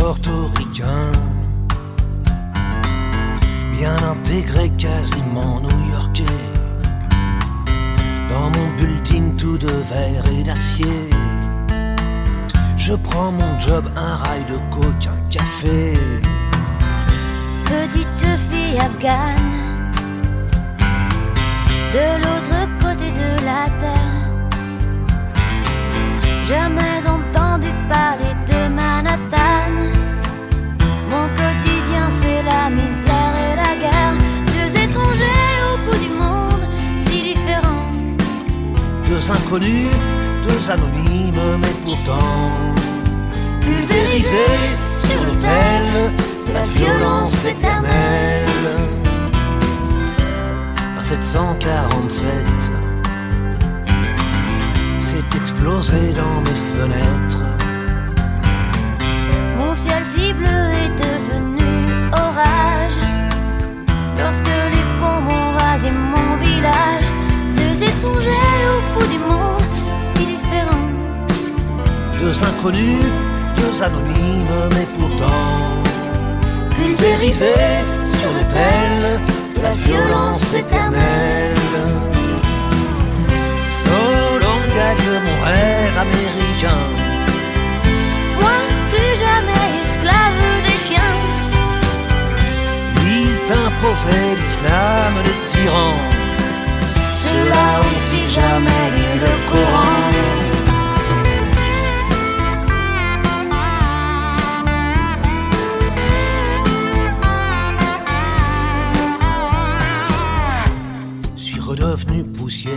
portoricain, bien intégré, quasiment new-yorkais. Dans mon building tout de verre et d'acier, je prends mon job, un rail de coke, un café. Petite fille afghane, de l'autre côté de la terre, jamais entendu parler de Manhattan. Mon quotidien c'est la misère et la guerre, deux étrangers au bout du monde, si différents. Deux inconnus, deux anonymes, mais pourtant pulvérisés sur l'autel de la violence éternelle. Un 747 s'est explosé dans mes fenêtres. Mon ciel si bleu est devenu orage lorsque les bombes ont rasé mon village. Deux étrangers au bout du monde, si différents. Deux inconnus, deux anonymes, mais pourtant pulvérisés sur l'autel de la violence éternelle. Solon gagne mon rêve américain. Moi, plus jamais esclave des chiens. Il t'imposait l'islam des tyrans. Ceux-là ont-ils jamais lu le Coran? Suis redevenu poussière.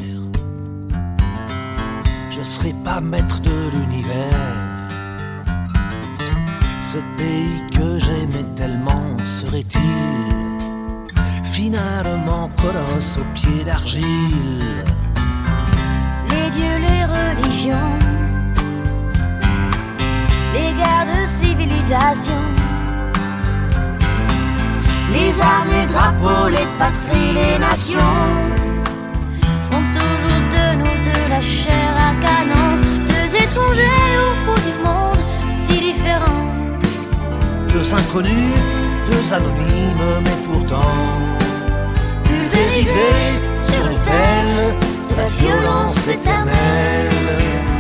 Je serai pas maître de l'univers. Ce pays que j'aimais tellement serait-il finalement colosse aux pieds d'argile? Les dieux, les religions, les guerres de civilisation, les armes, les drapeaux, les patries, les nations font toujours de nous de la chair à canon. Deux étrangers au bout du monde, si différents. Deux inconnus, deux anonymes, mais pourtant pulvérisés sur l'autel de la violence éternelle.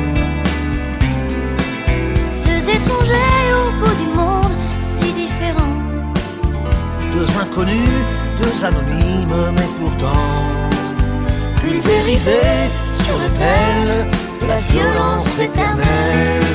Deux étrangers au bout du monde, si différents. Deux inconnus, deux anonymes, mais pourtant pulvérisés sur l'autel de la violence éternelle.